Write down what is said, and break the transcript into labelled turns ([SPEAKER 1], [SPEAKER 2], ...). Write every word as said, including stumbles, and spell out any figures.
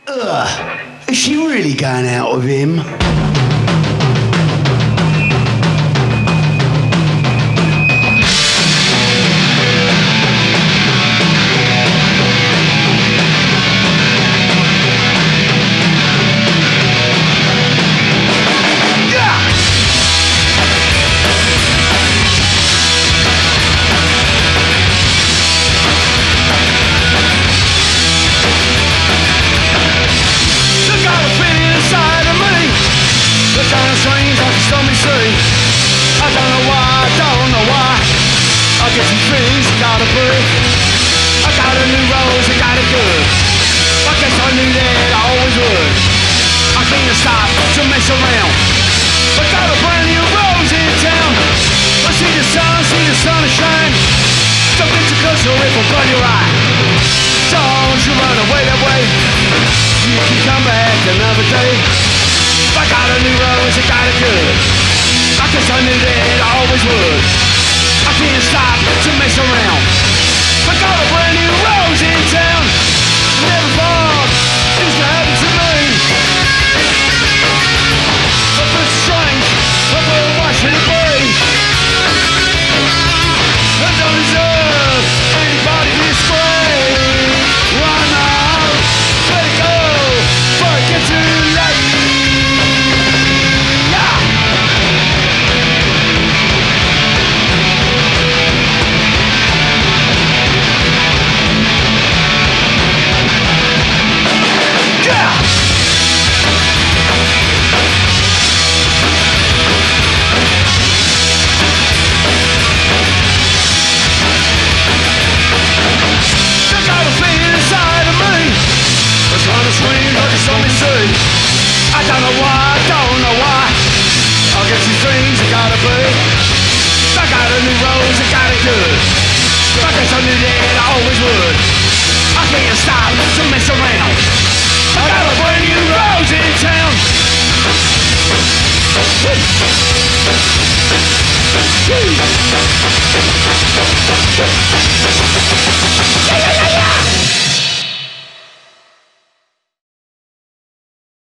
[SPEAKER 1] Ugh, is she really going out with him?
[SPEAKER 2] Strange, I can still me see. I don't know why, I don't know why. I get some things, gotta break. I got a new rose, I got it good. I guess I knew that I always would. I can't stop to mess around. I got a brand new rose in town. I see the sun, see the sun shine. Don't get too close or it will burn your eye. Don't you run away that way. You can come back another day. I got a new rose, I got it good. I guess I knew that I always would. I can't stop to mess around.